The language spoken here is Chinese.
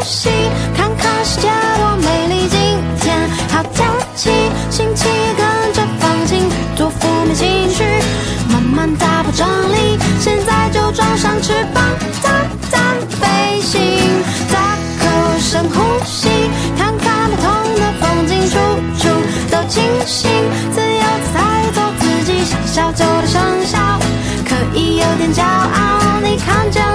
吸，看看世界多美丽。今天好天气，心情跟着放晴，摆脱负面情绪，慢慢打破张力。现在就装上翅膀，淡淡飞行，大口深呼吸，看看不同的风景，处处都清醒，自由自在做自己，想笑就得生笑，可以有点骄傲。你看见